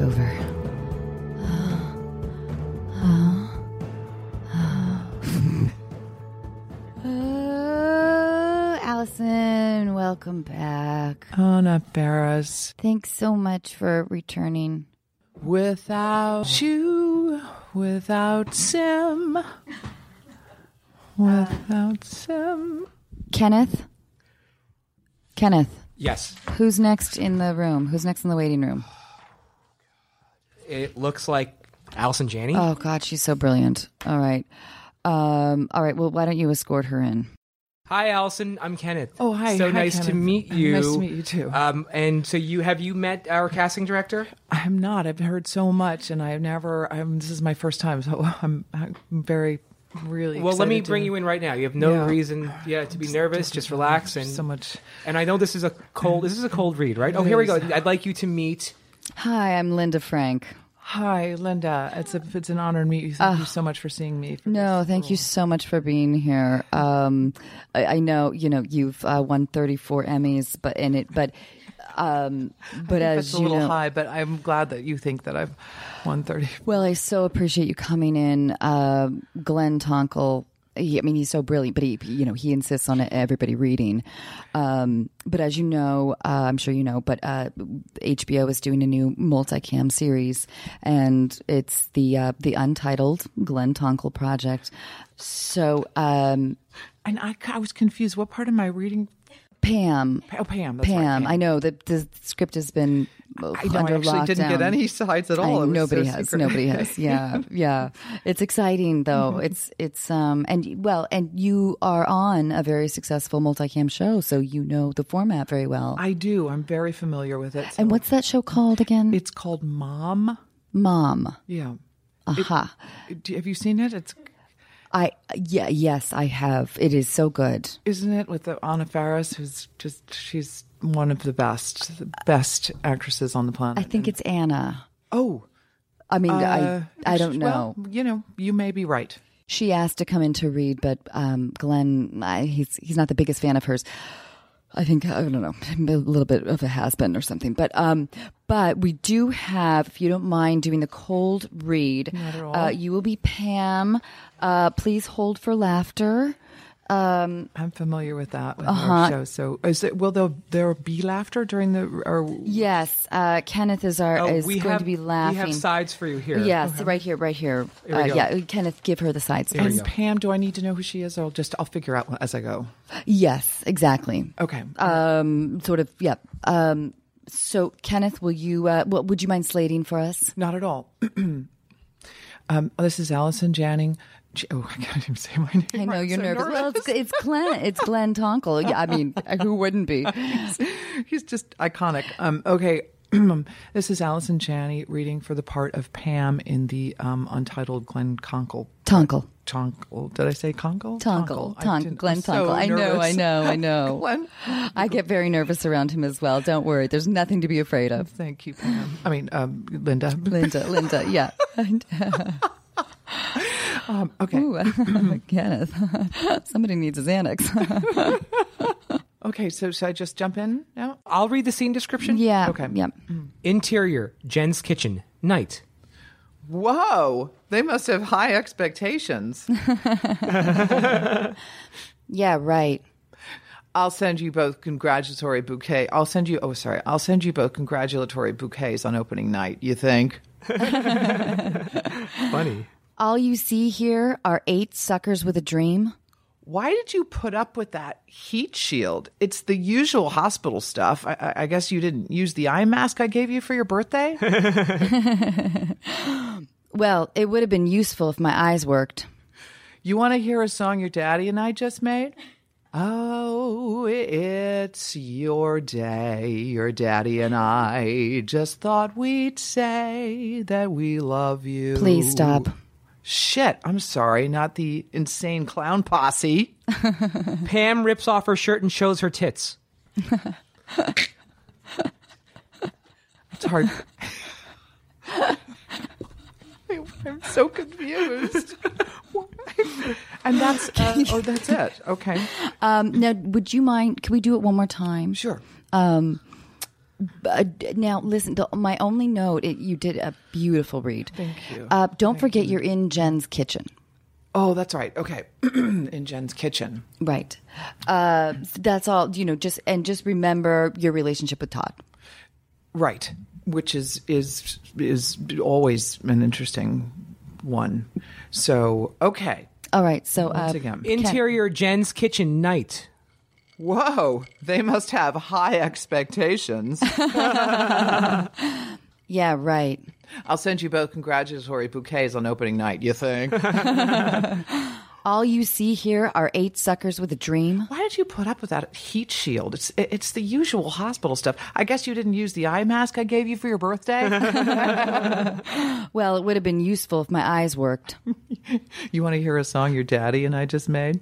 over. Allison, welcome back. Anna Ferris. Thanks so much for returning. Without you, without Sim, without Sim. Kenneth? Yes. Who's next in the room? Who's next in the waiting room? It looks like Allison Janney. Oh, God, she's so brilliant. All right. All right, well, why don't you escort her in? Hi, Allison. I'm Kenneth. Oh, hi. So Hi, nice Kenneth. to meet you. Nice to meet you, too. And so have you met our casting director? I'm not. I've heard so much, and this is my first time, so I'm very, really Well, let me excited bring to- you in right now. You have no Yeah. reason to be nervous. Just relax. And so much. And I know this is a cold read, right? Oh, here we go. I'd like you to meet. Hi, I'm Linda Frank. Hi, Linda. It's an honor to meet you. Thank you so much for seeing me. No, thank you so much for being here. I know, you've won 34 Emmys, but as That's a you little know, high, but I'm glad that you think that I've won 30. well, I so appreciate you coming in. Glenn Tonkel, he's so brilliant, but he insists on everybody reading. But as you know, I'm sure you know, but HBO is doing a new multicam series, and it's the Untitled Glenn Tonkel Project. So, And I was confused. What part am I reading? Pam. Oh, Pam. That's Pam. right, I know that the script has been I know. under I actually lockdown. didn't get any sides at all. It was Nobody so has. secret. Nobody has. Yeah. It's exciting though. It's and you are on a very successful multicam show, so you know the format very well. I do. I'm very familiar with it. And what's that show called again? It's called Mom. Mom. Yeah. Aha. Have you seen it? It's Yes, I have. It is so good. Isn't it with Anna Faris, she's one of the best actresses on the planet. I think it's Anna. Oh. I mean, I don't know. Well, you may be right. She asked to come in to read, but Glenn, he's not the biggest fan of hers. I think, I don't know, a little bit of a has-been or something. But we do have, if you don't mind doing the cold read, Not at all. you will be Pam. Please hold for laughter. I'm familiar with that with our show. So, will there be laughter during the? Yes, Kenneth is going to be laughing. We have sides for you here. Yes, right here. Here we go. Yeah, Kenneth, give her the sides. And Pam, do I need to know who she is? Or I'll figure out as I go. Yes, exactly. Okay. Sort of. Yeah. So, Kenneth, would you mind slating for us? Not at all. This is Allison Janney. Oh, I can't even say my name. I know I'm you're so nervous. Well, it's Glenn. It's Glenn Tonkel. Yeah, I mean, who wouldn't be? He's just iconic. Okay. This is Allison Janney reading for the part of Pam in the Untitled Glenn Tonkel. Tonkel. Did I say Conkle? Tonkel. Glenn I'm so Tonkel. I know. Glenn. I get very nervous around him as well. Don't worry. There's nothing to be afraid of. Thank you, Pam. I mean, Linda. Linda. Yeah. Okay. Ooh, Kenneth. Somebody needs his Xanax. Okay, so should I just jump in now? I'll read the scene description. Yeah. Okay. Yeah. Interior, Jen's kitchen. Night. Whoa, they must have high expectations. Yeah, right. I'll send you both congratulatory bouquets. I'll send you both congratulatory bouquets on opening night, you think? Funny. All you see here are 8 suckers with a dream. Why did you put up with that heat shield? It's the usual hospital stuff. I guess you didn't use the eye mask I gave you for your birthday? Well, it would have been useful if my eyes worked. You want to hear a song your daddy and I just made? Oh, it's your day. Your daddy and I just thought we'd say that we love you. Please stop. Shit, I'm sorry, not the insane clown posse. Pam rips off her shirt and shows her tits. It's hard. I'm so confused. And that's that's it. Okay. Now, would you mind? Can we do it one more time? Sure. Now, listen, my only note, you did a beautiful read. Thank you. Don't forget you're in Jen's kitchen. Oh, that's right. Okay. In Jen's kitchen. Right. That's all, just remember your relationship with Todd. Right. Which is always an interesting one. So, okay. All right. So, Once again. Interior Jen's kitchen night. Whoa. They must have high expectations. Yeah, right. I'll send you both congratulatory bouquets on opening night, you think? All you see here are 8 suckers with a dream. Why did you put up with that heat shield? It's the usual hospital stuff. I guess you didn't use the eye mask I gave you for your birthday? Well, it would have been useful if my eyes worked. You want to hear a song your daddy and I just made?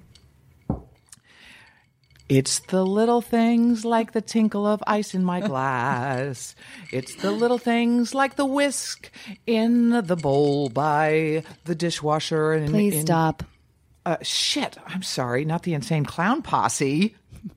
It's the little things like the tinkle of ice in my glass. It's the little things like the whisk in the bowl by the dishwasher. And Please stop. Shit, I'm sorry, not the Insane Clown Posse.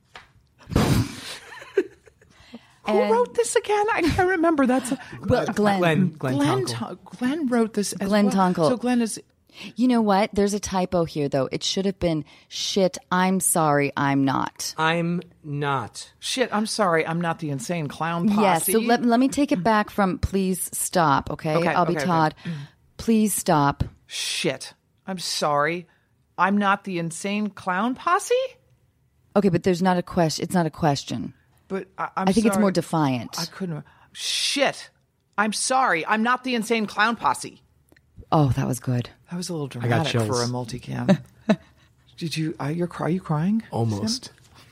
Who wrote this again? I can't remember. That's Glenn. Glenn wrote this as Glenn well. Tonkel. So Glenn is... You know what? There's a typo here, though. It should have been, shit, I'm sorry, I'm not. I'm not. Shit, I'm sorry, I'm not the Insane Clown Posse. Yes, so let me take it back from please stop, okay? I'll be Todd. Okay. Please stop. Shit, I'm sorry, I'm not the Insane Clown Posse? Okay, but there's not a question. It's not a question. But I think it's more defiant. I couldn't... Shit, I'm sorry, I'm not the Insane Clown Posse. Oh, that was good. That was a little I got dramatic chills. for a multicam. Did you? Are you crying? Almost.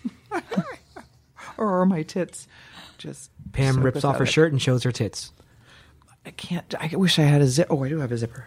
Or are my tits just? Pam so rips off her pathetic? shirt and shows her tits. I can't. I wish I had a zip. Oh, I do have a zipper.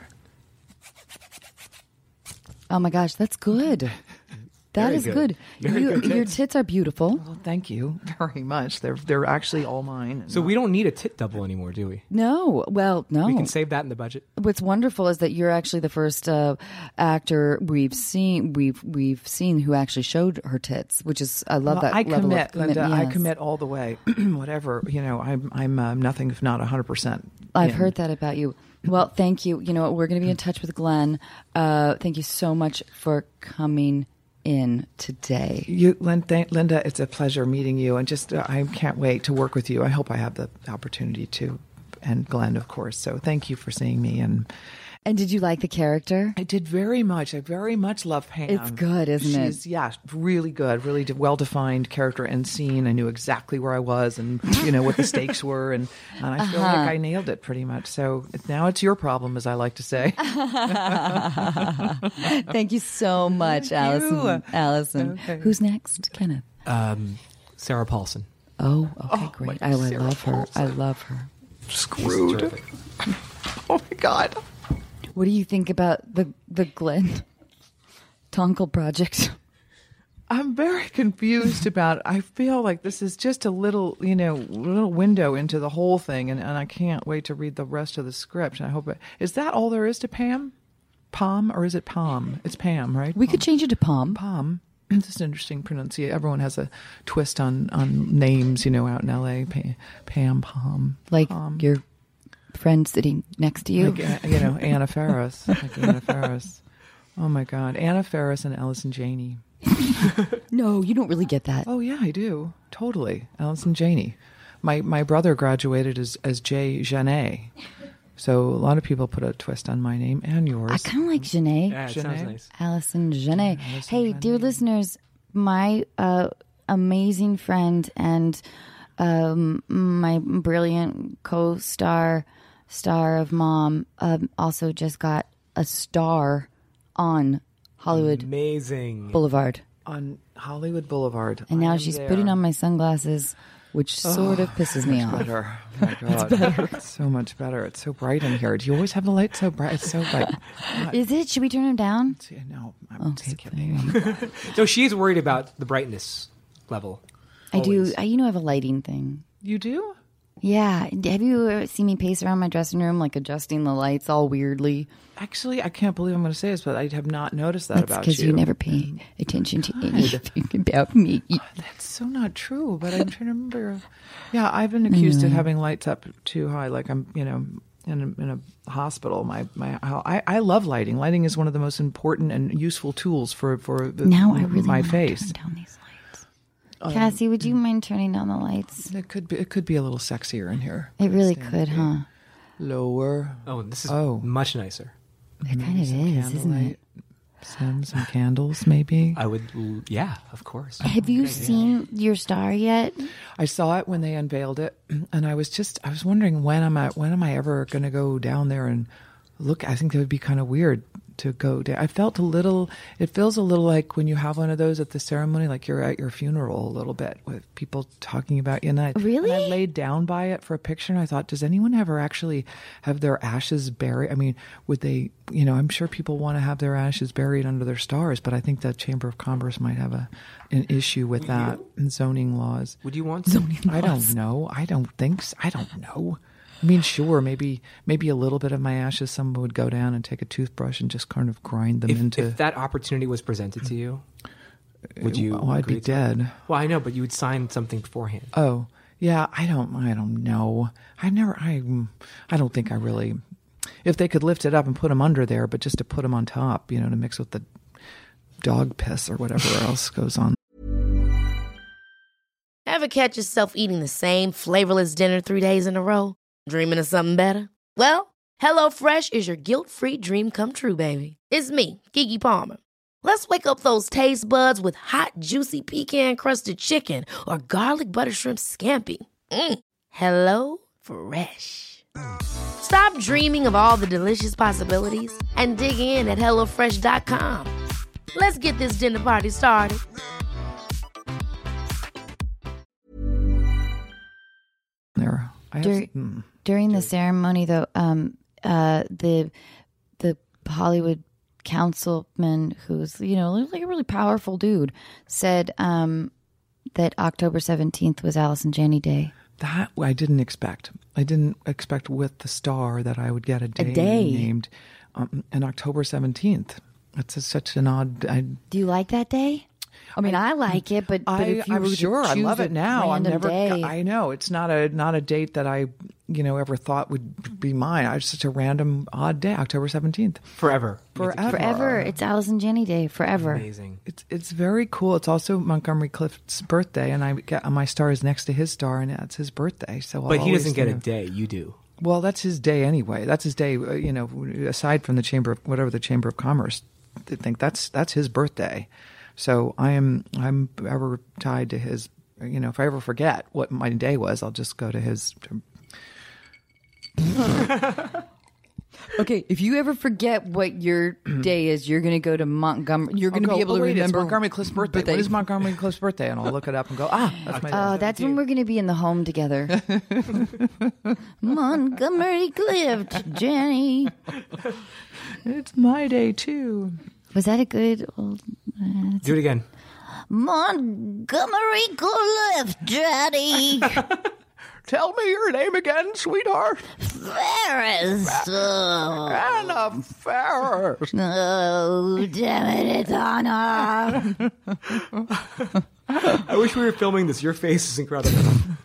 Oh my gosh, that's good. That Very is good. good. Very good Your tits. tits are beautiful. Well, thank you very much. They're actually all mine. So we don't need a tit double anymore, do we? No, well, no. We can save that in the budget. What's wonderful is that you're actually the first actor we've seen who actually showed her tits, which is I love that I level commit, of commitment. Linda. I yes. commit all the way. Whatever. I'm nothing if not 100%. I've heard that about you. Well, thank you. You know what? We're going to be in touch with Glenn. Thank you so much for coming in today. Linda, it's a pleasure meeting you, and just I can't wait to work with you. I hope I have the opportunity to, and Glenn, of course. So thank you for seeing me. And did you like the character? I did very much. I very much love Pam. It's good, isn't it? Yeah, really good. Really well-defined character and scene. I knew exactly where I was and, what the stakes were. And I feel like I nailed it pretty much. So now it's your problem, as I like to say. Thank you so much, Allison. Allison. Okay. Who's next? Kenneth. Sarah Paulson. Oh, okay, great. I Sarah love her. Paulson. I love her. Screwed. Terrific. Oh, my God. What do you think about the Glenn Tonkel project? I'm very confused about it. I feel like this is just a little window into the whole thing, and I can't wait to read the rest of the script. And I hope is that all there is to Pam? Palm, or is it Palm? It's Pam, right? We could change it to Palm. Palm. It's just an interesting pronunciation. Everyone has a twist on names, out in L.A. Pam, Palm. Like Palm. your friend sitting next to you. Like, Anna Faris. Like Anna Faris. Oh, my God. Anna Faris and Allison Janney. No, you don't really get that. Oh, yeah, I do. Totally. Allison Janney. My brother graduated as Jay Janet. So a lot of people put a twist on my name and yours. I kind of like Janae. Yeah, it sounds nice. Allison Janae. Allison Hey, Janae. dear listeners, my amazing friend and my brilliant co-star, star of Mom, also just got a star on Hollywood Amazing. Boulevard. On Hollywood Boulevard. And I now am she's there. putting on my sunglasses, which sort of pisses me off. Better. Oh, my God. It's so much better. It's so bright in here. Do you always have the light so bright? It's so bright. Is it? Should we turn them down? No, I'm Okay, just kidding. So she's worried about the brightness level. I do. Always. I have a lighting thing. You do? Yeah. Have you ever seen me pace around my dressing room, like adjusting the lights all weirdly? Actually, I can't believe I'm going to say this, but I have not noticed that That's about because you. you never pay attention to anything about me. That's so not true, but I'm trying to remember. Yeah, I've been accused of having lights up too high, like I'm, in a hospital. I love lighting. Lighting is one of the most important and useful tools for Now I really my want face. to turn down these lights. Cassie, would you mind turning down the lights? It could be a little sexier in here. It really could, huh? Lower. Oh, this is Oh. much nicer. It kind of is, isn't it? Some candles, maybe. I would, yeah, of course. Have you seen your star yet? I saw it when they unveiled it, and I was wondering when am I ever going to go down there and look? I think it would be kind of weird to go down. It feels a little like when you have one of those at the ceremony, like you're at your funeral a little bit with people talking about you. And Really? I laid down by it for a picture, and I thought, does anyone ever actually have their ashes buried? I mean, would they, I'm sure people want to have their ashes buried under their stars, but I think the Chamber of Commerce might have an issue with that in zoning laws. Would you want zoning laws? I don't know. I don't think so. I don't know. I mean, sure, maybe a little bit of my ashes, someone would go down and take a toothbrush and just kind of grind them into. If that opportunity was presented to you, would you? Oh, I'd be dead. Well, I know, but you would sign something beforehand. Oh, yeah. I don't know. I don't think I really. If they could lift it up and put them under there, but just to put them on top, to mix with the dog piss or whatever else goes on. Ever catch yourself eating the same flavorless dinner 3 days in a row? Dreaming of something better? Well, HelloFresh is your guilt-free dream come true, baby. It's me, Keke Palmer. Let's wake up those taste buds with hot, juicy pecan-crusted chicken or garlic butter shrimp scampi. Hello Fresh. Stop dreaming of all the delicious possibilities and dig in at HelloFresh.com. Let's get this dinner party started. There. During the ceremony, though, the Hollywood councilman, who's like a really powerful dude, said that October 17th was Allison Janney Day. That I didn't expect. I didn't expect with the star that I would get a day named on October 17th. It's such an odd. Do you like that day? I mean, I like it, but if you I'm were to sure I choose love it now. random day, I know it's not a date that I ever thought would be mine. It's such a random odd day, October 17th. Forever. It's Allison Janney Day forever. Amazing. It's very cool. It's also Montgomery Clift's birthday, and I get my star is next to his star, and it's his birthday. So, but he doesn't get a day. You do. Well, that's his day anyway. That's his day. Aside from the Chamber of Commerce, they think that's his birthday. So I'm ever tied to his. If I ever forget what my day was, I'll just go to his. Okay, if you ever forget what your day is, you're going to go to Montgomery. You're going to be able to remember. It's Montgomery Clift's birthday. What is Montgomery Clift's birthday? And I'll look it up and go, that's my day. Oh, that's when we're going to be in the home together. Montgomery Clift, Jenny. It's my day too. Was that a good? Do it again. Montgomery Clift, Jenny. Tell me your name again, sweetheart. Ferris. Anna Ferris. Oh, damn it, it's Anna. I wish we were filming this. Your face is incredible.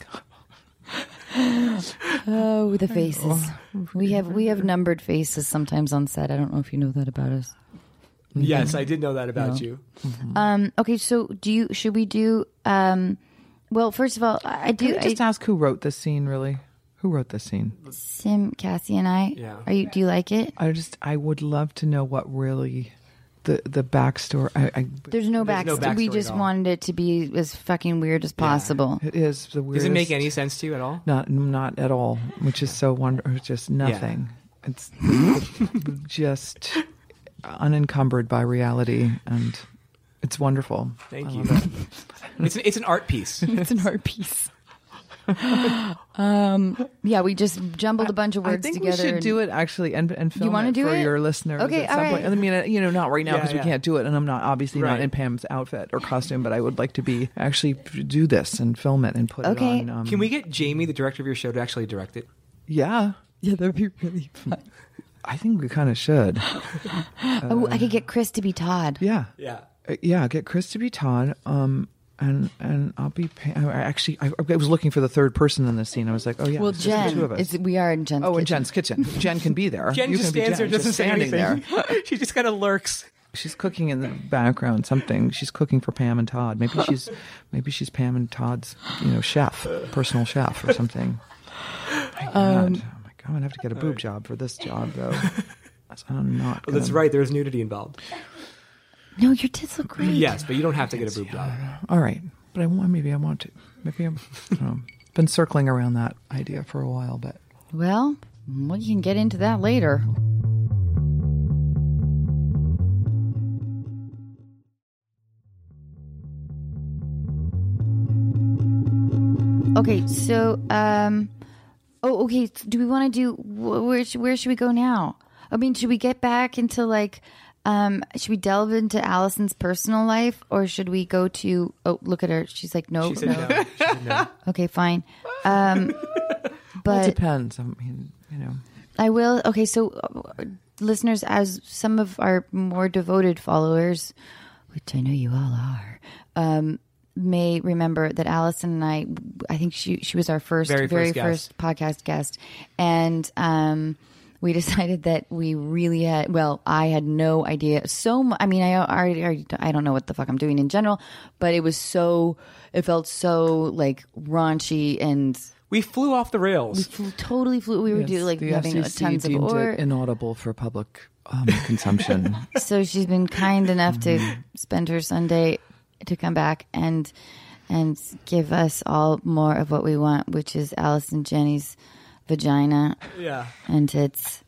Oh, the faces. We have numbered faces sometimes on set. I don't know if you know that about us. Yes, I did know that about you. Okay, so should we do? Well, first of all, I do. Can I just ask who wrote this scene? Really, who wrote this scene? Sim, Cassie, and I. Yeah. Do you like it? I would love to know what really the backstory. There's no backstory. We just wanted it to be as fucking weird as possible. It is the weirdest. Does it make any sense to you at all? Not at all. Which is so wonderful. Just nothing. Yeah. It's just unencumbered by reality, and it's wonderful. Thank you. It's an art piece. It's an art piece. Yeah, we just jumbled a bunch of words I think together. we should do it actually and film You wanna it do for it? your listeners. Okay, at all some right. point. I mean, not right now because Yeah. we can't do it, and I'm not obviously Right. not in Pam's outfit or costume, but I would like to be actually do this and film it and put Okay. it on. Can we get Jamie, the director of your show, to actually direct it? Yeah, Yeah, that'd be really fun. I think we kind of should. Oh, I could get Chris to be Todd. Yeah. Yeah. Yeah, get Chris to be Todd, and I'll be. I was looking for the third person in this scene. I was like, oh yeah, Well, it's just the two of us. we are in Jen's. Oh, in kitchen. Jen's kitchen. Jen can be there. Jen You just can be stands there, Jen, doesn't just say standing anything. there. She just kind of lurks. She's cooking in the background. Something. She's cooking for Pam and Todd. Maybe she's Pam and Todd's, chef, personal chef or something. My God. Oh my God, I'm gonna have to get a boob job for this job though. I'm not. Well, that's gonna- right. There's nudity involved. No, your tits look great. Yes, but you don't have to get a boob job. All right, but I want to. Maybe I'm. I don't know. Been circling around that idea for a while, but Well, we can get into that later. Okay, so okay. Do we want to do where should we go now? I mean, should we get back into should we delve into Allison's personal life, or should we go to? Oh, look at her. She's like, no, She said no. no. She said no. Okay, fine. well, it But depends. I mean, I will. Okay, so listeners, as some of our more devoted followers, which I know you all are, may remember that Allison and I think she was our Very first first podcast guest, and we decided that we really had. Well, I had no idea. I mean, I don't know what the fuck I'm doing in general, but it felt so like raunchy and. We flew off the rails. Totally flew. We were doing the having FCC tons of deemed it inaudible for public consumption. So she's been kind enough to spend her Sunday to come back and give us all more of what we want, which is Allison Jenny's vagina Yeah. and tits.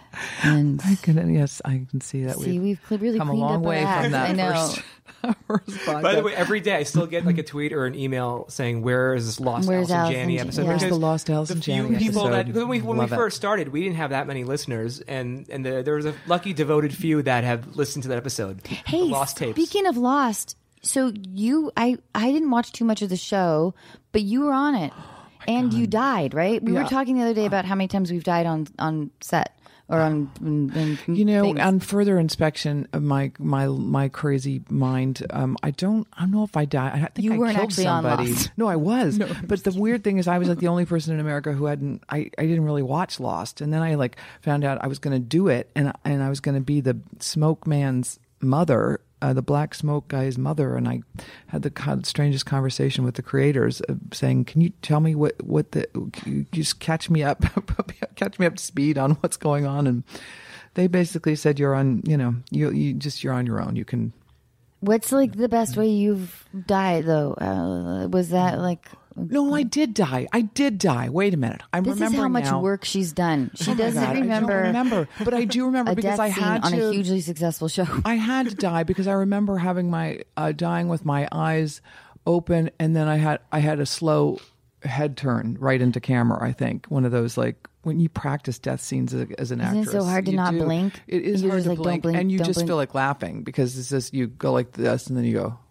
And I can see that. we've really come a cleaned long up our way act. from that I know. first podcast. By the way, every day I still get like a tweet or an email saying, "Where is this Lost Where's Allison Allison Janney Jan- episode?" yeah. Where's the Because Lost Allison the few Janney people that episode? when we Love it. first started, we didn't have that many listeners, and there was a lucky devoted few that have listened to that episode. Hey, the Lost tapes. speaking of Lost, so I didn't watch too much of the show, but you were on it, and you died, right? We were talking the other day about how many times we've died on set or on things. on further inspection of my crazy mind, I don't know if I died. I think You I weren't killed actually on somebody. Lost. No, I was. But the weird thing is, I was like the only person in America who hadn't. I didn't really watch Lost, and then I found out I was going to do it, and I was going to be the smoke man's mother. The black smoke guy's mother, and I had the strangest conversation with the creators, saying, "Can you tell me what you just catch me up to speed on what's going on?" And they basically said, "You're on, you're on your own. You can." What's the best way you've died though? Was that No, I did die. Wait a minute. I'm This is remembering how much now. work she's done. She Oh my doesn't God, remember. I don't remember, but I do remember a because death I scene had on to. a hugely successful show. I had to die because I remember having my dying with my eyes open, and then I had a slow head turn right into camera. I think one of those when you practice death scenes as an actress. Isn't it so hard to you not do. blink? It is You're hard just to like, don't blink, blink, and you don't just blink. feel like laughing because it's just you go like this, and then you go.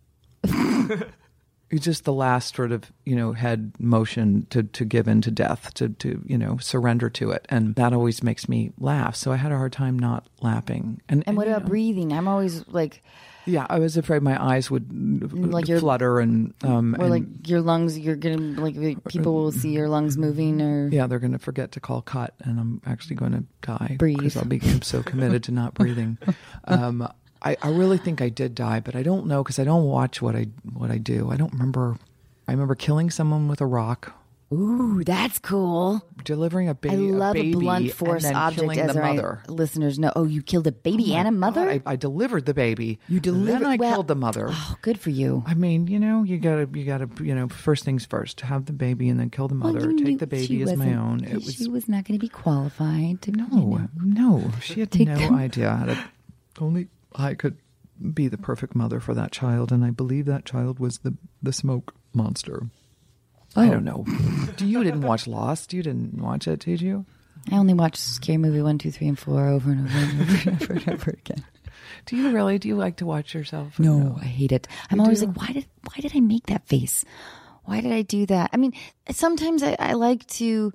It's just the last sort of head motion to give in to death, to surrender to it, and that always makes me laugh. So I had a hard time not laughing. And And what about breathing? I'm always yeah, I was afraid my eyes would flutter and your lungs. You're gonna people will see your lungs moving, or yeah, they're going to forget to call cut, and I'm actually going to die Breathe. because I'll be so committed to not breathing. I really think I did die, but I don't know because I don't watch what I do. I don't remember. I remember killing someone with a rock, ooh, that's cool. delivering a I baby. love a baby, blunt force and then object, killing as the our mother. listeners know. Oh, you killed a baby and a mother. I delivered the baby. You delivered. Then I well, killed the mother. Oh, good for you. I mean, you gotta, first things first, have the baby and then kill the mother. Well, you knew Take the she baby as my wasn't- own. She was not going to be qualified to. No, she had Take no them. idea how to. Only I could be the perfect mother for that child, and I believe that child was the smoke monster. I don't know. You didn't watch Lost? You didn't watch it, did you? I only watched Scary Movie 1, 2, 3, and 4 over and over and over and over, and over again. Do you really? Do you like to watch yourself? No, I hate it. I'm always like, why did I make that face? Why did I do that? I mean, sometimes I like to,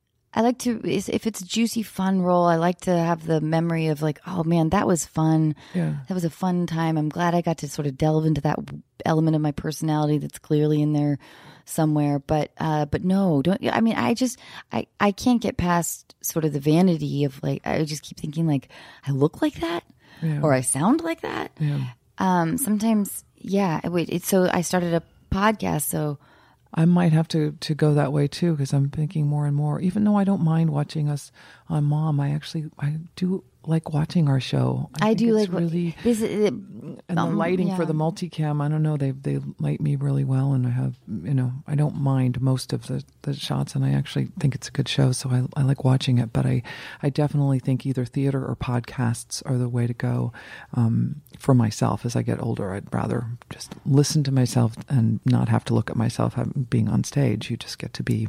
if it's a juicy, fun role, I like to have the memory of like, oh man, that was fun. Yeah. That was a fun time. I'm glad I got to sort of delve into that element of my personality that's clearly in there somewhere. But no, don't. I mean, I can't get past sort of the vanity of like, I just keep thinking like, I look like that, or I sound like that. Yeah. Sometimes, yeah. So I started a podcast, so. I might have to go that way too, because I'm thinking more and more. Even though I don't mind watching us on Mom, I do like watching our show. I do like really, and the lighting for the multicam. I don't know. They light me really well, and I have I don't mind most of the shots, and I actually think it's a good show. So I like watching it. But I definitely think either theater or podcasts are the way to go for myself. As I get older, I'd rather just listen to myself and not have to look at myself being on stage. You just get to be.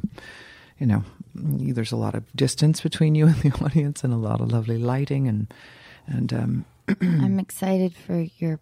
There's a lot of distance between you and the audience, and a lot of lovely lighting, and I'm excited for your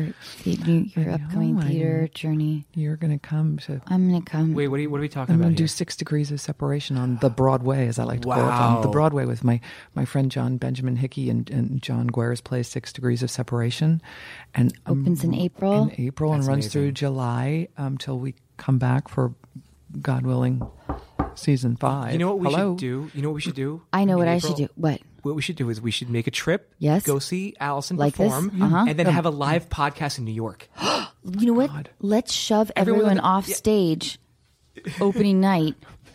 upcoming theater journey. You're going to come to. I'm going to come. Wait, what are we talking I'm about? going to do 6 Degrees of Separation on the Broadway, as I like to call it, on the Broadway with my friend John Benjamin Hickey and John Guerre's play 6 Degrees of Separation, and opens in April. That's and runs amazing. through July till we come back for, God willing, season 5. You know what we should do? You know what we should do? I know in what I April? should do. What? What we should do is we should make a trip. Yes. Go see Allison Like this? perform, Uh-huh. and then have a live podcast in New York. You know what? God. Let's shove Everyone everyone on the- off stage opening night.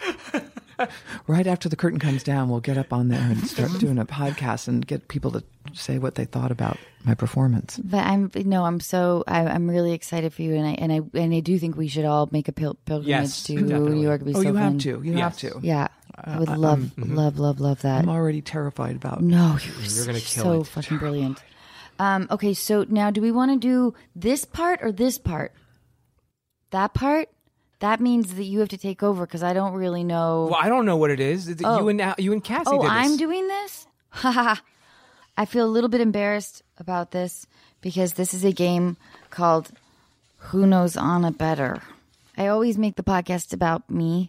Right after the curtain comes down, we'll get up on there and start doing a podcast and get people to say what they thought about my performance. But I'm really excited for you, and I do think we should all make a pilgrimage Yes, to definitely. New York. It'd be Oh, so you fun. have to. You have to. Yeah, I would love that. I'm already terrified about. No, You're gonna kill so it. fucking brilliant. Okay, so now do we want to do this part or this part? That part? That means that you have to take over because I don't really know. Well, I don't know what it is. You and Cassie Oh, did this. I'm doing this? I feel a little bit embarrassed about this because this is a game called Who Knows Anna Better. I always make the podcast about me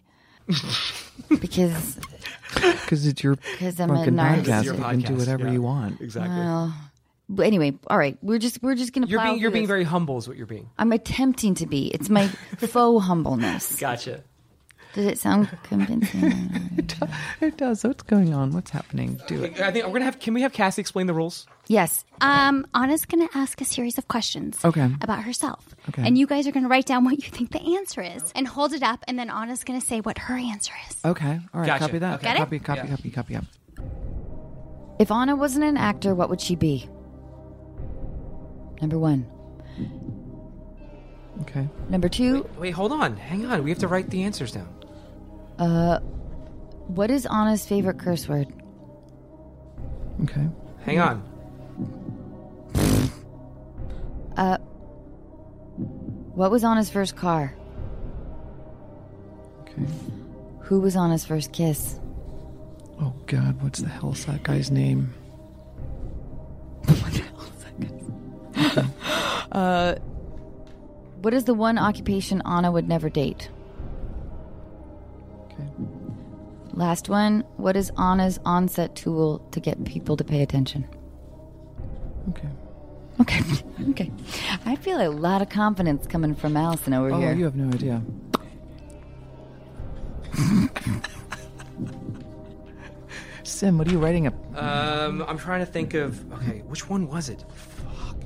because Because it's your I'm a fucking narcissist. podcast. Your You can do podcast, whatever yeah. you want. Exactly. But anyway, all right. We're just gonna. plow You're through being this. very humble, is what you're being. I'm attempting to be. It's my faux humbleness. Gotcha. Does it sound convincing? It does. What's going on? What's happening? Do it. I think we're gonna have. Can we have Cassie explain the rules? Yes. Anna's going to ask a series of questions Okay. about herself. Okay. And you guys are going to write down what you think the answer is and hold it up, and then Anna's going to say what her answer is. Okay. All right. Gotcha. Copy that. Okay. Get it? Copy. Yeah. If Anna wasn't an actor, what would she be? Number 1. Okay. Number 2. Wait, hold on. Hang on. We have to write the answers down. What is Anna's favorite curse word? Okay. Hang on. What was Anna's first car? Okay. Who was Anna's first kiss? Oh God, what's the hell's that guy's name? What is the one occupation Anna would never date? Okay. Last one. What is Anna's onset tool to get people to pay attention? Okay. Okay. I feel a lot of confidence coming from Allison over Oh, here. you have no idea. Sim, what are you writing up? I'm trying to think of. Okay, which one was it? Fuck.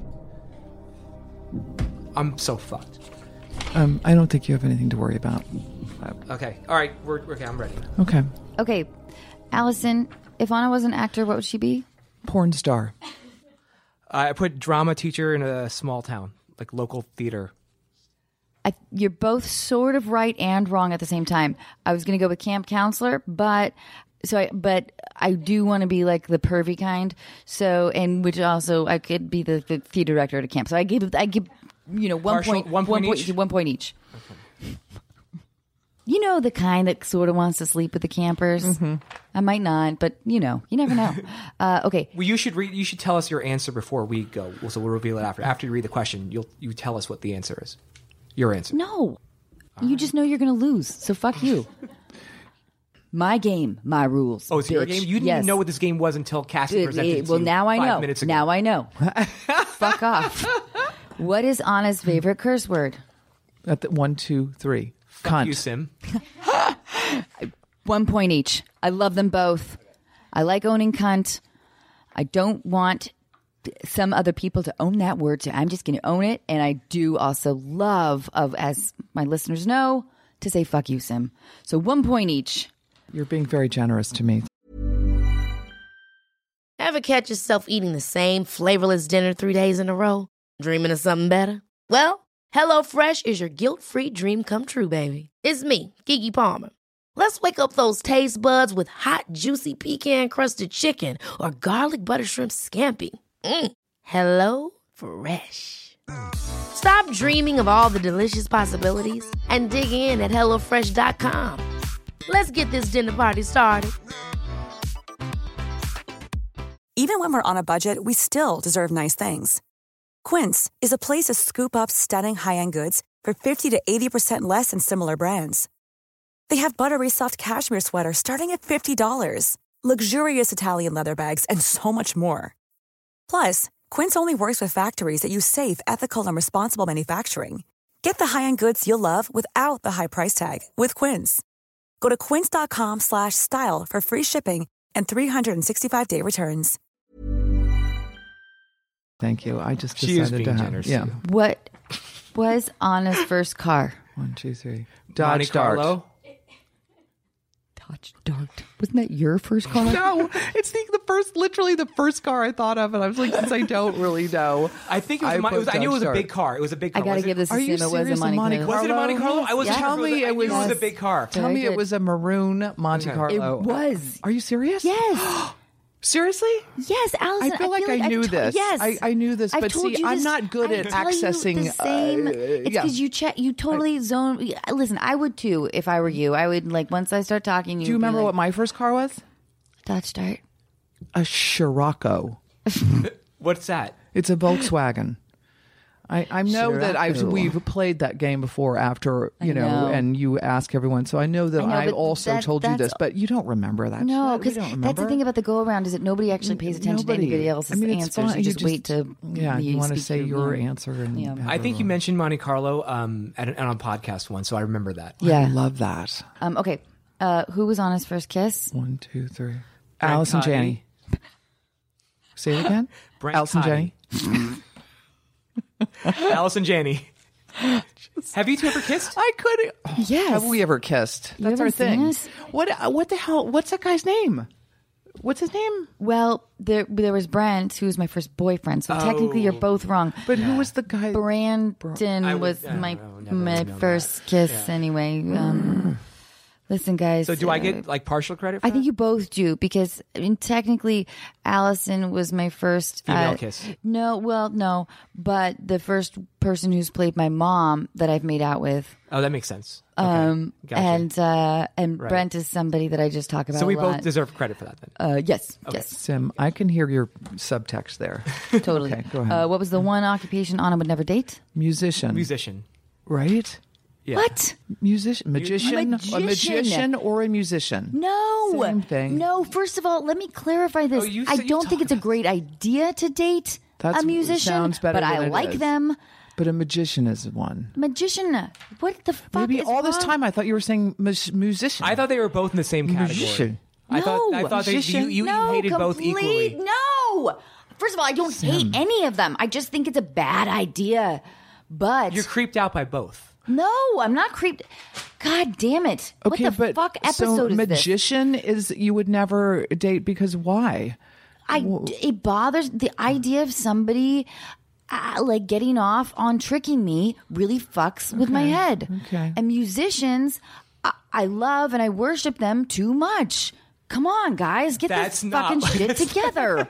I'm so fucked. I don't think you have anything to worry about. Okay. All right. We're okay. I'm ready. Okay. Okay, Allison, if Anna was an actor, what would she be? Porn star. I put drama teacher in a small town, like local theater. You're both sort of right and wrong at the same time. I was going to go with camp counselor, but I do want to be like the pervy kind. So, and which also I could be the theater director at a camp. So I give 1 Partial- point, one point each? 1 point each. You know, the kind that sort of wants to sleep with the campers. Mm-hmm. I might not, but you never know. Okay. Well, you should tell us your answer before we go. So we'll reveal it after. After you read the question, you tell us what the answer is. Your answer. No. You just know you're going to lose. So fuck you. My game, my rules. Oh, it's your game? You didn't even know what this game was until Cassie presented it to you now I 5 know. minutes ago. Now I know. Fuck off. What is Anna's favorite curse word? At the 1, 2, 3. Fuck Cunt. you, Sim. 1 point each. I love them both. I like owning cunt. I don't want some other people to own that word, so I'm just going to own it. And I do also love, as my listeners know, to say fuck you, Sim. So 1 point each. You're being very generous to me. Ever catch yourself eating the same flavorless dinner 3 days in a row? Dreaming of something better? Well, HelloFresh is your guilt-free dream come true, baby. It's me, Keke Palmer. Let's wake up those taste buds with hot, juicy pecan-crusted chicken or garlic butter shrimp scampi. Hello Fresh. Stop dreaming of all the delicious possibilities and dig in at HelloFresh.com. Let's get this dinner party started. Even when we're on a budget, we still deserve nice things. Quince is a place to scoop up stunning high-end goods for 50 to 80% less than similar brands. They have buttery soft cashmere sweaters starting at $50, luxurious Italian leather bags, and so much more. Plus, Quince only works with factories that use safe, ethical, and responsible manufacturing. Get the high-end goods you'll love without the high price tag with Quince. Go to quince.com/style for free shipping and 365-day returns. Thank you. I just She is decided being to have. generous Yeah. to you. What was Anna's first car? 1, 2, 3. Monte Dodge Dart. Carlo. Dodge Dart. Wasn't that your first car? No, it's literally the first car I thought of, and I was like, since I don't really know. I think I knew it was a Dart. big car. It was a big car. I got to was give it? this a Are you Sim. It was a serious? Monte Monte Carlo. Was it a Monte Carlo? I wasn't Yeah. sure. I knew it was a big car. Tell Very me good. it was a maroon Monte Okay. Carlo. It was. Are you serious? Yes. Seriously? Yes, Allison. I feel like I I've knew this. Yes. I knew this, I've but told see, you I'm this. not good I at tell you accessing. the same. It's yeah. because you check. You totally zone. Listen, I would too if I were you. I would once I start talking. Do you remember what my first car was? Dodge Dart? A Scirocco. What's that? It's a Volkswagen. I know that Scirocco. we've played that game before after, I know. and you ask everyone. So I know that I know, I but also told you that's- this, but you don't remember that. No, shit. We because don't that's remember. the thing about the go around is that nobody actually pays attention to anybody else's I mean, it's answers. fine. You just wait to you want to speak say your yeah. answer. And Yeah. I think you mentioned Monte Carlo on a podcast once, so I remember that. Yeah. I love that. Okay. Who was on his first kiss? 1, 2, 3. Alice and Cotty. Janney. Say it again. Brent Alice and Cotty. Janney. Alice and Janney. Have you two ever kissed? I could. Yes. Have we ever kissed? You That's our haven't seen thing. us? What the hell? What's that guy's name? What's his name? Well, there was Brent, who was my first boyfriend. So technically, you're both wrong. But who was the guy? Brandon I would- was I don't my know, never my known first kiss. Anyway, listen, guys. So do I get partial credit for I think that? you both do because technically, Allison was my first Female kiss. No, but the first person who's played my mom that I've made out with. Oh, that makes sense. Okay. Gotcha. And Brent is somebody that I just talk about. So we a lot. both deserve credit for that then. Yes, Sim, I can hear your subtext there. totally. Okay, go ahead. What was the one occupation Anna would never date? Musician. Musician. Right? Yeah. What? Musician. Magician. A magician. magician or a musician. No. Same thing. No, first of all, let me clarify this. Oh, you I said you don't think it's a great idea to date That's- a musician, sounds better but than I it like is. them. But a magician is one. Magician. What the fuck Maybe is all this wrong? time I thought you were saying musician. I thought they were both in the same category. Magician. I thought they, Magician? you No, hated both complete- equally. No. First of all, I don't hate any of them. I just think it's a bad idea. But You're creeped out by both. no, I'm not creeped. God damn it. Okay, what the but fuck so episode is this? magician is you would never date because why? It bothers the idea of somebody like getting off on tricking me really fucks with my head. Okay. And musicians, I love and I worship them too much. Come on, guys, get That's this not fucking what shit it's- together.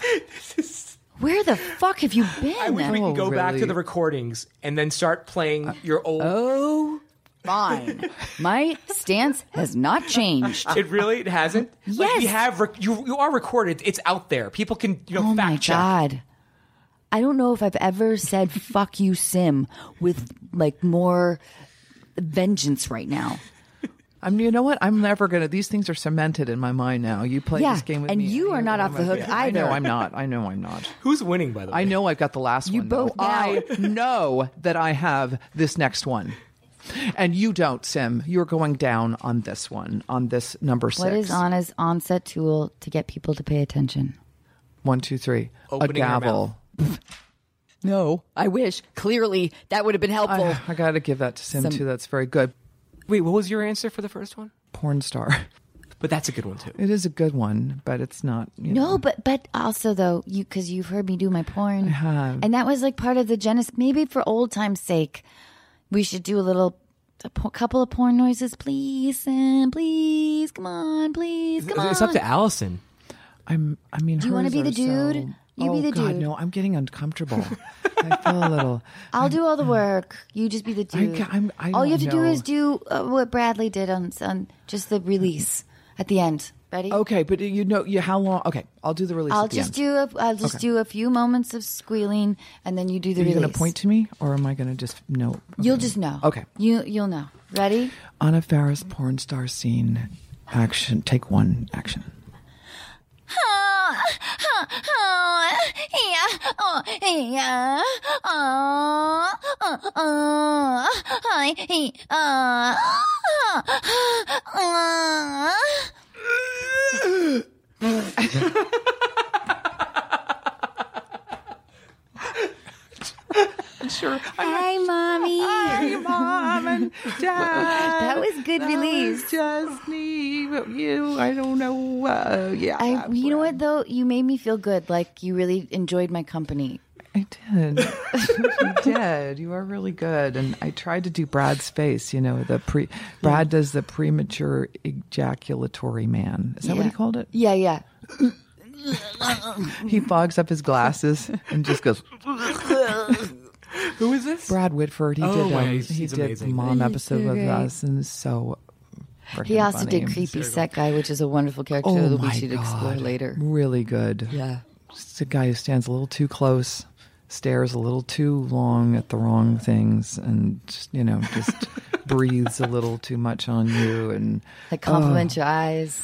Where the fuck have you been? I wish we could go back to really? the recordings and then start playing your old. Oh, fine. My stance has not changed. It hasn't. Yes. Like we have you are recorded. It's out there. People can Oh my fact check. God. I don't know if I've ever said "fuck you, Sim" with like more vengeance right now. I mean, you know what? I'm never gonna. These things are cemented in my mind now. You play Yeah, this game with and me, you are not off the hook either. I know I'm not. Who's winning, by the way? I know I've got the last You one. though. both now. I know that I have this next one. And you don't, Sim. You're going down on this one, on this number 6. What is Anna's onset tool to get people to pay attention? 1, 2, 3. Opening a your gavel. No, I wish. Clearly, that would have been helpful. I got to give that to Sim, too. That's very good. Wait, what was your answer for the first one? Porn star. But that's a good one too. It is a good one, but it's not. No, but also though, because you've heard me do my porn, I have. and that was like part of the genesis. Maybe for old time's sake, we should do a couple of porn noises, please, Sam. Please, come on, please, come on. It's up to Allison. I mean, Do you wanna hers be the are dude? so- You be the God, dude. no, I'm getting uncomfortable. I feel a little. I'll do all the work. You just be the dude. I all you have don't to do know. is do what Bradley did on just the release at the end. Ready? Okay, but how long? Okay, I'll do the release. I'll at the just end. do a few moments of squealing, and then you do the Are you release. going to point to me, or am I going to just know? Okay. You'll just know. Okay. You'll know. Ready? Anna Faris porn star scene. Action. Take 1. Action. Sure. Hi, mommy. Hi, Mom and Dad. That was good release. Just me, you. I don't know. Yeah. You know what though? You made me feel good. Like you really enjoyed my company. I did. You did. You are really good. And I tried to do Brad's face. Brad does the premature ejaculatory man. Is that what he called it? Yeah. He fogs up his glasses and just goes. Who is this? Brad Whitford. He Oh, did. wow, He he's did amazing. Mom episode with great. us, and so. He also funny. did Creepy Set Guy, which is a wonderful character Oh that we my should explore God. later. Really good. Yeah. Just a guy who stands a little too close, stares a little too long at the wrong things, and just breathes a little too much on you, and Like compliment your eyes.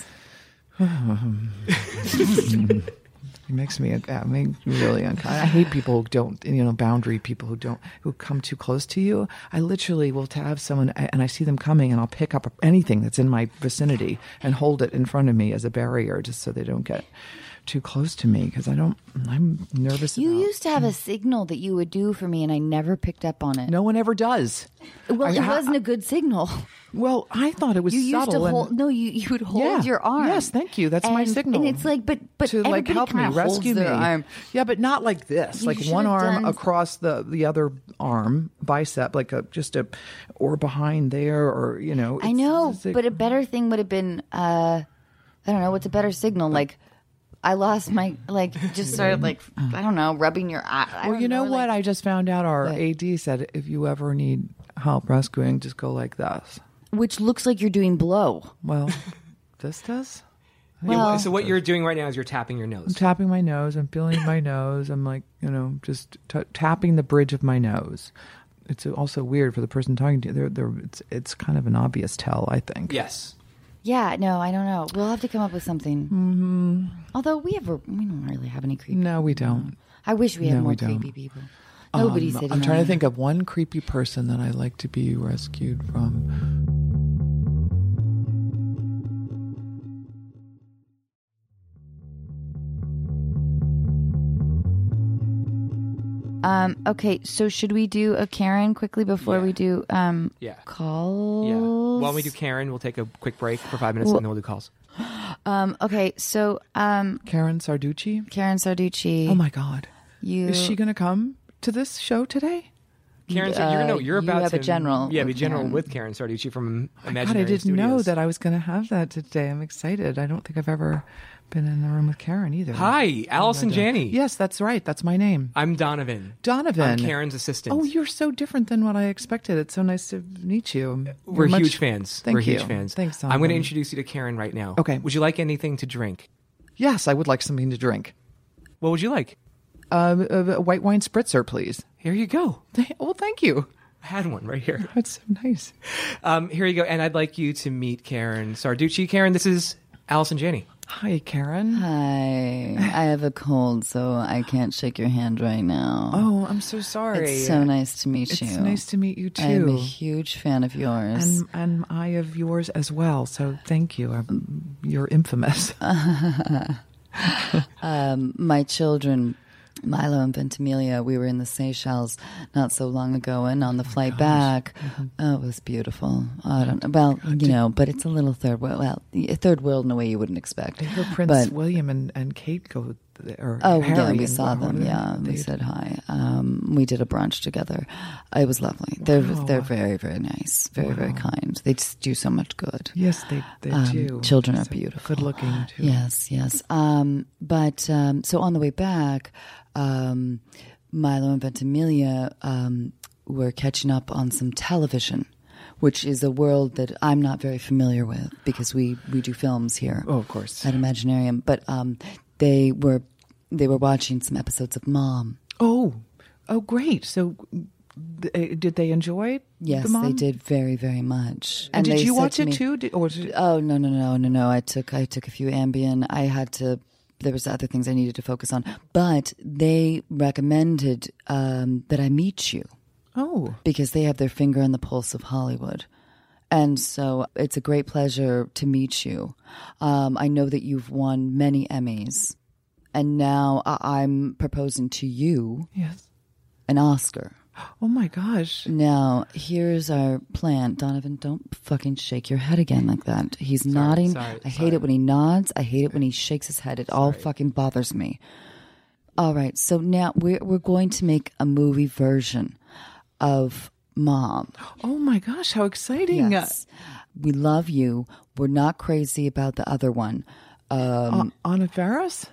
it makes me really uncomfortable. I hate people who don't, boundary people who come too close to you. I literally will have someone, and I see them coming, and I'll pick up anything that's in my vicinity and hold it in front of me as a barrier, just so they don't get too close to me, because I'm nervous. You about. used to have a signal that you would do for me, and I never picked up on it. No one ever does. Well, it wasn't a good signal. Well, I thought it was You used subtle. to and- hold. No, you would hold Yeah. your arm. Yes, thank you. That's my signal. And it's like, but to like everybody help me, kinda rescue holds me. their arm. Yeah, but not like this. You Like should one have arm done- across the other arm, bicep, or behind there, or I know, it's like- but a better thing would have been, I don't know, what's a better signal? Like, I lost my, just started I don't know, rubbing your eye. Well, you know what? I just found out our What? AD said if you ever need help rescuing, just go like this. Which looks like you're doing blow. Well, this does. Well, So what you're doing right now is you're tapping your nose. I'm tapping my nose. I'm feeling my nose. I'm like, just tapping the bridge of my nose. It's also weird for the person talking to you. It's kind of an obvious tell, I think. Yes. yeah, no, I don't know. We'll have to come up with something. Mm-hmm. Although we don't really have any creepy. No, we don't. I wish we had No, more we don't. creepy people. Nobody's sitting I'm trying on to think of one creepy person that I like to be rescued from. Okay, so should we do a Karen quickly before we do Yeah. calls? Yeah. While we do Karen, we'll take a quick break for 5 minutes and then we'll do calls. Okay, so Karen Sarducci. Karen Sarducci. Oh my God. You Is she going to come to this show today? Karen, you're you about have to a general Yeah, be with general Karen. with Karen Sarducci from God, Imaginary I didn't Studios. know that I was going to have that today. I'm excited. I don't think I've ever been in the room with Karen either. Hi, Allison Janney. Yes, that's right. That's my name. I'm Donovan. Donovan. I'm Karen's assistant. Oh, you're so different than what I expected. It's so nice to meet you. We're You're huge fans. Thank We're you. huge fans. Thanks, I'm going to Donovan. introduce you to Karen right now. Okay. Would you like anything to drink? Yes, I would like something to drink. What would you like? A white wine spritzer, please. Here you go. Well, thank you. I had one right here. That's so nice. Here you go. And I'd like you to meet Karen Sarducci. Karen, this is Allison Janney. Hi, Karen. Hi. I have a cold, so I can't shake your hand right now. Oh, I'm so sorry. It's so nice to meet you. It's nice to meet you too. I'm a huge fan of yours. And I of yours as well. So thank you. You're infamous. My children, Milo and Ventimiglia, we were in the Seychelles not so long ago, and on the flight back, it was beautiful. I don't know. Well, but it's a little third world. Well, third world in a way you wouldn't expect. I heard Prince William and Kate go there. Oh, Harry, yeah, we saw them. Yeah, we said hi. We did a brunch together. It was lovely. They're very, very nice. Very, very kind. They just do so much good. Yes, they do. Children are So beautiful. good looking too. Yes. But so on the way back, Milo and Ventimiglia were catching up on some television, which is a world that I'm not very familiar with because we do films here. Oh, of course. At Imaginarium. But they were watching some episodes of Mom. Oh, great. So did they enjoy Yes, the Mom? they did very, very much. And did they you said watch to it me, too? Oh, no. I took a few Ambien. There was other things I needed to focus on. But they recommended that I meet you. Oh. Because they have their finger on the pulse of Hollywood. And so it's a great pleasure to meet you. I know that you've won many Emmys. And now I'm proposing to you an Oscar. Oh, my gosh. Now, here's our plan. Donovan, don't fucking shake your head again like that. He's nodding. I hate it when he nods. I hate it when he shakes his head. It all fucking bothers me. All right, so now we're going to make a movie version of Mom. Oh, my gosh, how exciting. Yes. We love you. We're not crazy about the other one. Anna Faris?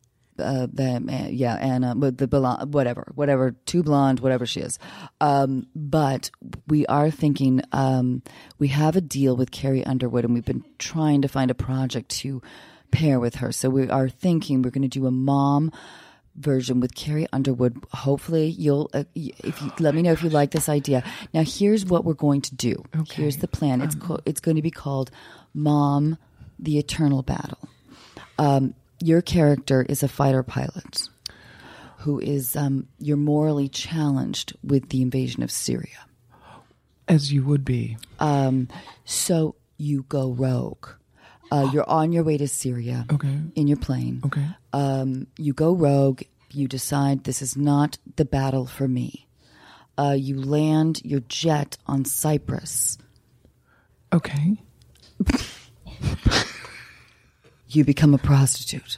Anna, with the blonde, whatever, too blonde, whatever she is. But we are thinking, we have a deal with Carrie Underwood, and we've been trying to find a project to pair with her. So we are thinking we're going to do a Mom version with Carrie Underwood. Hopefully you'll, if you let me know if you like this idea. Now here's what we're going to do. Okay. Here's the plan. It's going to be called Mom, the Eternal Battle. Your character is a fighter pilot who is you're morally challenged with the invasion of Syria. As you would be. So you go rogue. You're on your way to Syria in your plane. Okay. You go rogue. You decide this is not the battle for me. You land your jet on Cyprus. Okay. You become a prostitute.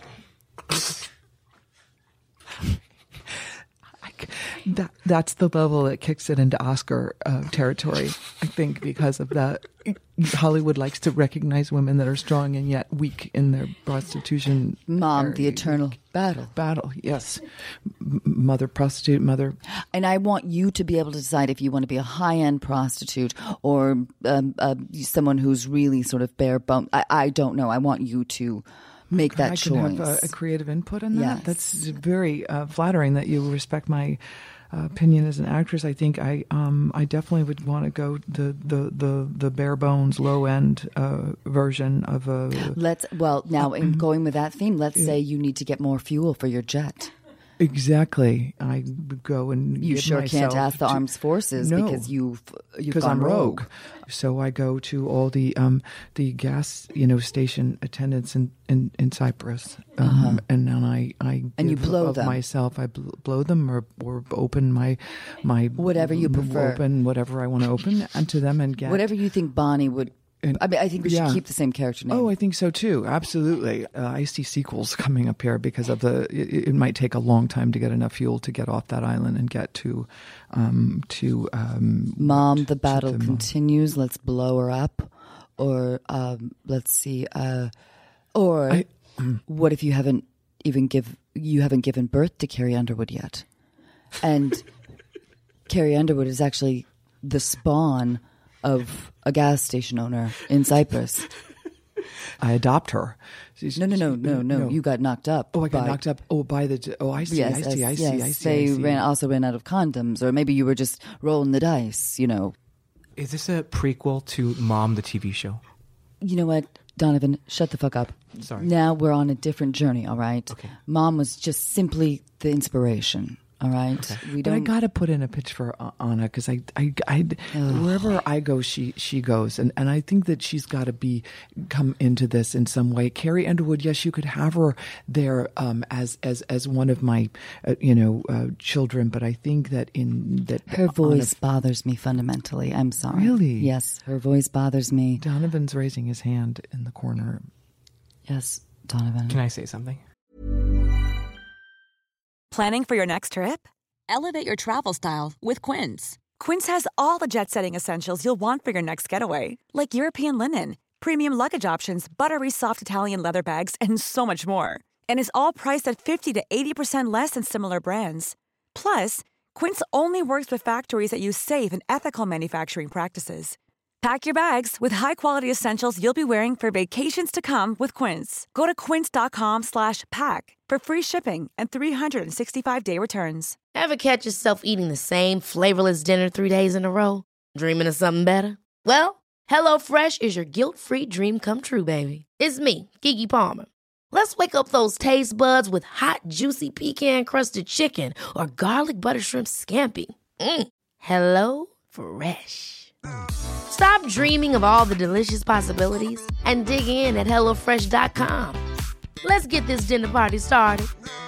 That's the level that kicks it into Oscar territory, I think, because of that. Hollywood likes to recognize women that are strong and yet weak in their prostitution. Mom, the eternal battle. Battle, yes. Mother prostitute, mother. And I want you to be able to decide if you want to be a high-end prostitute or someone who's really sort of bare bone. I don't know. I want you to make that choice. I can have a creative input in that. Yes. That's very flattering that you respect my opinion as an actress. I think I definitely would want to go the bare bones low end version of a. In going with that theme, let's say you need to get more fuel for your jet. Exactly. I would go and you give sure myself can't ask the armed forces because you've gone I'm rogue. So I go to all the gas station attendants in Cyprus, and then I and you give blow of them. myself. I blow them or open my whatever you prefer. Open whatever I want to open and to them and get whatever you think Bonnie would. I think we should keep the same character name. Oh, I think so too. Absolutely. I see sequels coming up here because of it might take a long time to get enough fuel to get off that island and get to Mom, the battle continues. Let's blow her up, or let's see, what if you haven't given birth to Carrie Underwood yet? And Carrie Underwood is actually the spawn of a gas station owner in Cyprus. I adopt her. No. You got knocked up. Oh, I got knocked up. Oh, by the. Oh, I see. Yes, I see. They also ran out of condoms, or maybe you were just rolling the dice. Is this a prequel to Mom, the TV show? You know what, Donovan? Shut the fuck up. Sorry. Now we're on a different journey. All right. Okay. Mom was just simply the inspiration. All right. Okay. But I got to put in a pitch for Anna because I wherever I go, she goes, and I think that she's got to come into this in some way. Carrie Underwood, yes, you could have her there as one of my children, but I think that her voice bothers me fundamentally. I'm sorry. Really? Yes, her voice bothers me. Donovan's raising his hand in the corner. Yes, Donovan. Can I say something? Planning for your next trip? Elevate your travel style with Quince. Quince has all the jet-setting essentials you'll want for your next getaway, like European linen, premium luggage options, buttery soft Italian leather bags, and so much more. And is all priced at 50 to 80% less than similar brands. Plus, Quince only works with factories that use safe and ethical manufacturing practices. Pack your bags with high-quality essentials you'll be wearing for vacations to come with Quince. Go to quince.com/pack for free shipping and 365-day returns. Ever catch yourself eating the same flavorless dinner 3 days in a row? Dreaming of something better? Well, HelloFresh is your guilt-free dream come true, baby. It's me, Keke Palmer. Let's wake up those taste buds with hot, juicy pecan-crusted chicken or garlic butter shrimp scampi. Hello Fresh. Stop dreaming of all the delicious possibilities and dig in at HelloFresh.com. Let's get this dinner party started.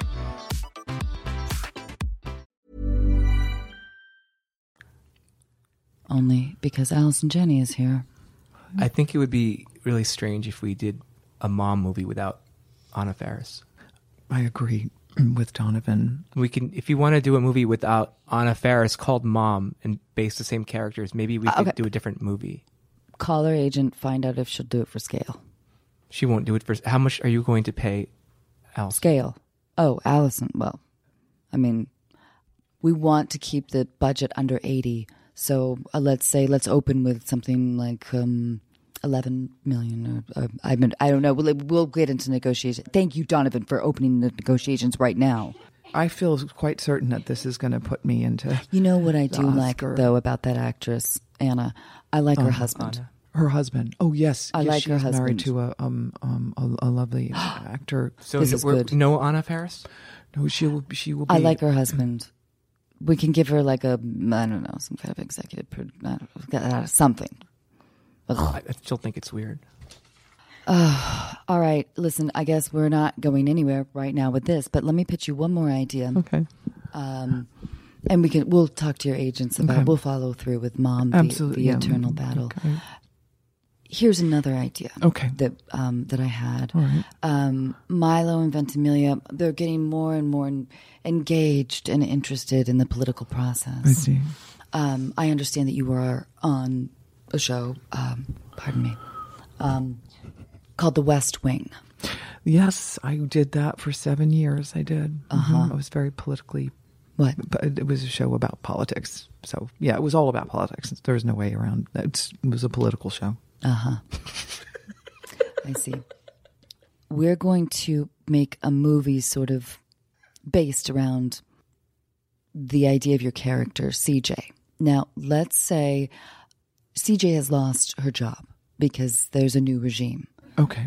Only because Allison Janney is here. I think it would be really strange if we did a Mom movie without Anna Faris. I agree with Donovan. We can, if you want to do a movie without Anna Faris called Mom and base the same characters, maybe we could do a different movie. Call her agent, find out if she'll do it for scale. She won't do it for. How much are you going to pay Allison? Scale. Oh, Allison. Well, I mean, we want to keep the budget under 80. So let's open with something like 11 million. I don't know. We'll get into negotiations. Thank you, Donovan, for opening the negotiations right now. I feel quite certain that this is going to put me into. You know what I do like though about that actress, Anna. I like her husband. Anna. Her husband. Oh yes, I like her husband. Married to a lovely actor. So this is good. No Anna Faris? No, she will be. I like her husband. We can give her like I don't know, some kind of executive something. I still think it's weird. All right, listen, I guess we're not going anywhere right now with this, but let me pitch you one more idea. Okay. And we'll talk to your agents about we'll follow through with Mom, the eternal battle. Okay. Here's another idea. Okay. That I had. All right. Milo and Ventimiglia, they're getting more and more engaged and interested in the political process. I see. I understand that you are on a show, called The West Wing. Yes, I did that for 7 years. I did. I was very politically. What? But it was a show about politics. So, yeah, it was all about politics. There was no way around it. It was a political show. I see. We're going to make a movie sort of based around the idea of your character, CJ. Now, let's say CJ has lost her job because there's a new regime. Okay.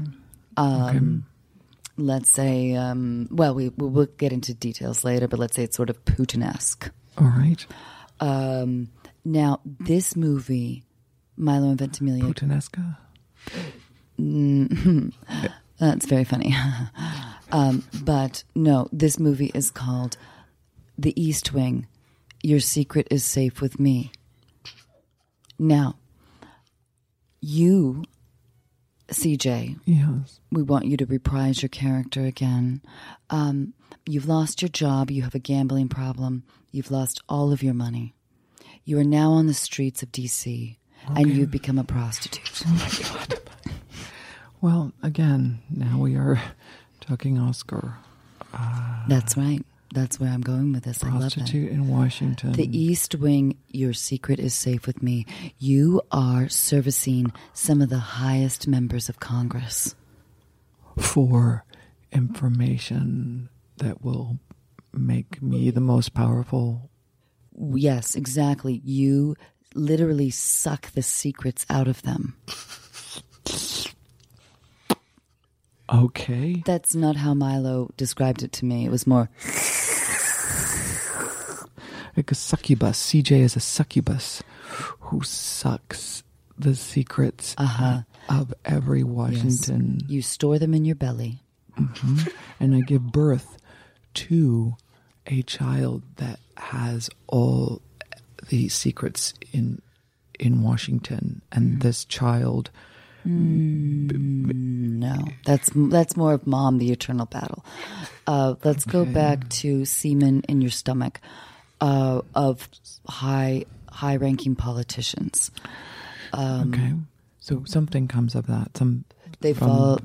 Let's say, we'll get into details later, but let's say it's sort of Putin-esque. All right. Now, this movie, Milo and Ventimiglia. Putin-esque? That's very funny. But no, this movie is called The East Wing. Your secret is safe with me. Now, you, CJ, yes, we want you to reprise your character again. You've lost your job. You have a gambling problem. You've lost all of your money. You are now on the streets of D.C., and you've become a prostitute. Oh, my God. Well, again, now we are Tucking Oscar. That's right. That's where I'm going with this. I love Prostitute that. in Washington. The East Wing, your secret is safe with me. You are servicing some of the highest members of Congress. For information that will make me the most powerful. Yes, exactly. You literally suck the secrets out of them. Okay. That's not how Milo described it to me. It was more... Like a succubus. CJ is a succubus who sucks the secrets of every Washington. Yes. You store them in your belly. Mm-hmm. And I give birth to a child that has all the secrets in Washington. And this child... No, that's more of Mom, the eternal battle. Let's go back to semen in your stomach of high-ranking politicians. Okay, so something comes of that. They fall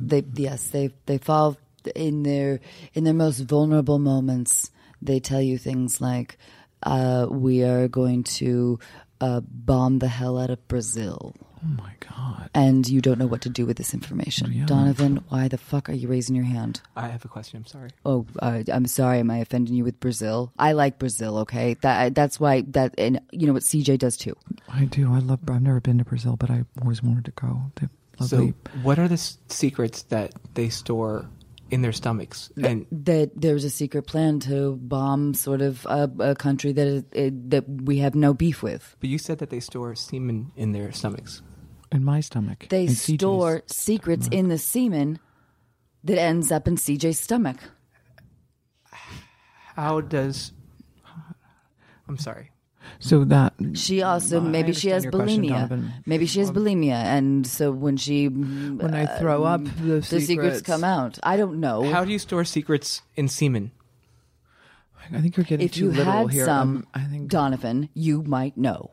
in their most vulnerable moments. They tell you things like, "We are going to bomb the hell out of Brazil." Oh my God. And you don't know what to do with this information. Yeah. Donovan, why the fuck are you raising your hand? I have a question. I'm sorry. Oh, I'm sorry. Am I offending you with Brazil? I like Brazil, okay? That's why and you know what CJ does too. I do. I've never been to Brazil, but I always wanted to go. They're lovely. So what are the secrets that they store in their stomachs? And That there's a secret plan to bomb sort of a country that we have no beef with. But you said that they store semen in their stomachs. In my stomach. They In CJ's store secrets stomach. in the semen that ends up in CJ's stomach. How does... I'm sorry. So that... She also, maybe she understand has your question, bulimia. Donovan. Maybe she has bulimia. And so when I throw up, the secrets come out. I don't know. How do you store secrets in semen? I think you're getting If too you literal had here. some, I think Donovan, you might know.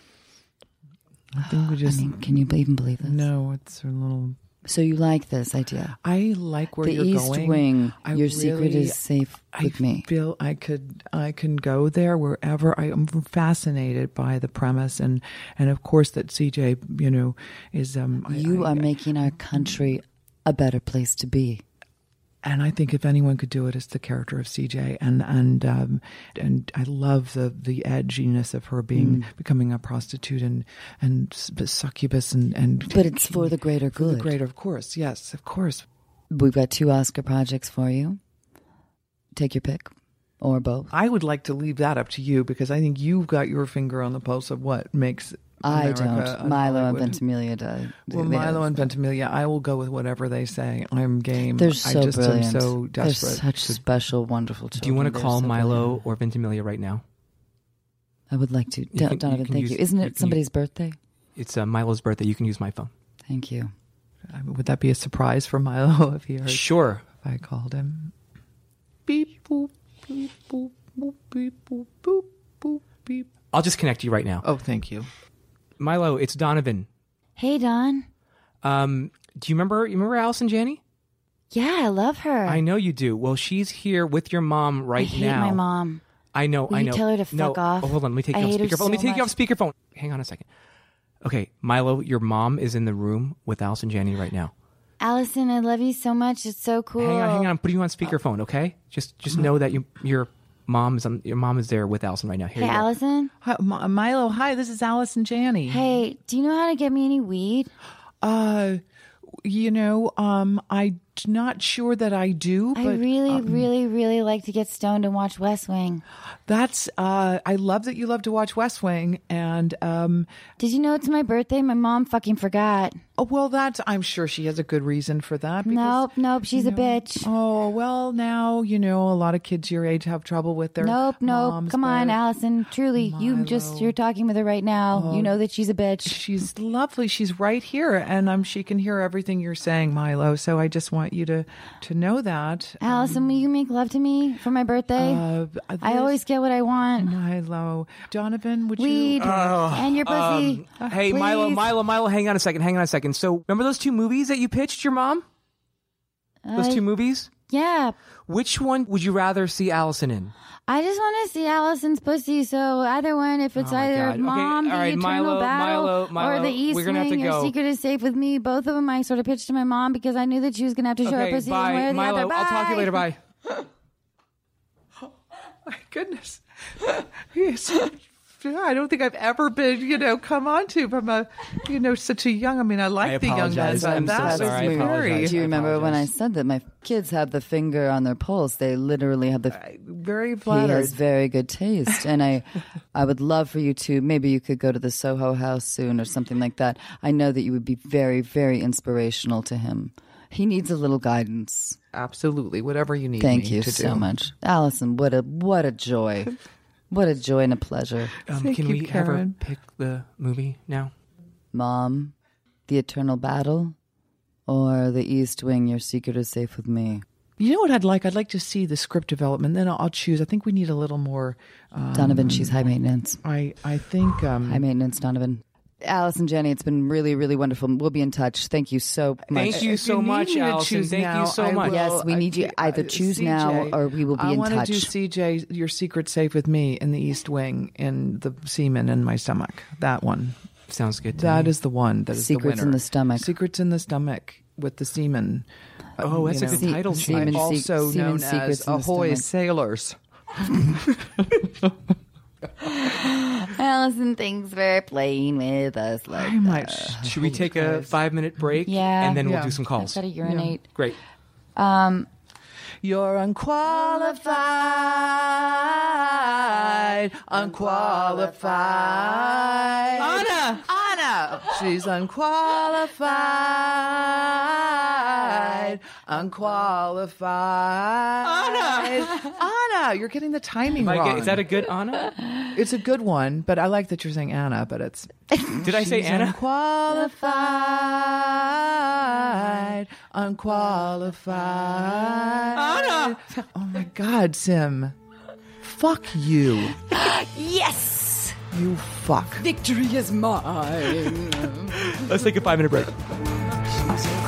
I think we just... Can you even believe this? No, it's a little... So you like this idea? I like where The you're East going. Wing, I your secret really- is safe with me. I feel I can go there wherever. I am fascinated by the premise and of course that CJ, is You are making our country a better place to be. and I think if anyone could do it, it's the character of CJ, and I love the edginess of her becoming a prostitute and succubus and But it's for the greater for the good. greater, of course, yes, of course. We've got 2 Oscar projects for you. Take your pick, or both. I would like to leave that up to you because I think you've got your finger on the pulse of what makes I America don't. and Milo and Hollywood. Ventimiglia does. Well, Milo and Ventimiglia, I will go with whatever they say. I'm game. They're so I just brilliant. am so They're desperate. such special, wonderful children. Do you want to They're call so Milo brilliant. or Ventimiglia right now? I would like to. You can- Donovan, you can thank use- you. Isn't you it can somebody's birthday? It's Milo's birthday. You can use my phone. Thank you. Would that be a surprise for Milo if he heard Sure. if I called him? Beep boop beep boop boop beep boop boop boop beep. I'll just connect you right now. Oh, thank you. Milo, it's Donovan. Hey, Don. Do you remember Allison Janney? Yeah, I love her. I know you do. Well, she's here with your mom right I hate now. my mom. I know. Will I you know. tell her to No. fuck off? Oh, hold on. Let me take I you off hate her speakerphone. Let me so take you off much. speakerphone. Hang on a second. Okay, Milo, your mom is in the room with Allison Janney right now. Allison, I love you so much. It's so cool. Hang on. I'm putting you on speakerphone. Okay, just know that your mom is there with Allison right now. Here Hey, you go. Allison. Hi, Milo, hi. This is Allison Janney. Hey, do you know how to get me any weed? I'm not sure that I do, but I really, really, really like to get stoned and watch West Wing. that's I love that you love to watch West Wing, and Did you know it's my birthday? My mom fucking forgot. I'm sure she has a good reason for that. Because, Nope, she's a bitch. Oh, well, now, a lot of kids your age have trouble with their Nope. moms. Come on, but Allison. Truly, you're talking with her right now. You know that she's a bitch. She's lovely. She's right here, and she can hear everything you're saying, Milo. So I just want you to know that. Allison, will you make love to me for my birthday? I always get what I want. Milo. Donovan, would Weed you... and your pussy. Hey, Please. Milo, hang on a second. So remember those 2 movies that you pitched your mom? Those 2 movies? Yeah. Which one would you rather see Allison in? I just want to see Allison's pussy. So either one, if it's Oh my either God. Mom, Okay, all the right, Eternal Battle, Milo, or the East we're gonna have Wing, to Your go. Secret is Safe with Me. Both of them I sort of pitched to my mom because I knew that she was going to have to show her Okay, pussy bye. one way or the Milo, other. Bye. I'll talk to you later. Bye. My goodness. Yes. I don't think I've ever been, come on to from a, such a young. I mean, I like the young apologize. men, I'm but so that sorry. I was very. apologize. Do you remember when I apologize. said that my kids have the finger on their pulse? They literally have the. Very He flattered. has very good taste, and I would love for you to. Maybe you could go to the Soho House soon or something like that. I know that you would be very, very inspirational to him. He needs a little guidance. Absolutely, whatever you need. Thank me you to so do. much, Allison. What a joy, what a joy and a pleasure. Thank Can you, we ever Karen. pick the movie now? Mom, The Eternal Battle, or The East Wing, Your Secret is Safe with Me. You know what I'd like? I'd like to see the script development. Then I'll choose. I think we need a little more. Donovan, she's high maintenance. I think. High maintenance, Donovan. Allison, Jenny, it's been really, really wonderful. We'll be in touch. Thank you so much. Thank you If so you need much, me to Allison. choose Thank now, you so I much. will. Yes, we need you either choose now or we will be I in want touch. to do CJ, Your Secret Safe with Me in the East Wing in the semen in my stomach. That one. Sounds good to That me. is the one. That is Secrets the winner. in the Stomach. Secrets in the Stomach with the semen. Oh, that's a good title Semen change. Also Semen known Secrets as in the Ahoy Stomach. Sailors. Allison, thanks for playing with us. I might. Should we take a 5-minute break? Yeah. And then we'll Yeah. do some calls. Gotta urinate. Great. You're unqualified. Anna! She's unqualified. Anna! You're getting the timing wrong. Is that a good Anna? It's a good one, but I like that you're saying Anna, but it's... Did I say She's Anna? Unqualified. Anna! Oh my God, Sim. Fuck you. Yes! You fuck. Victory is mine. Let's take a 5-minute break.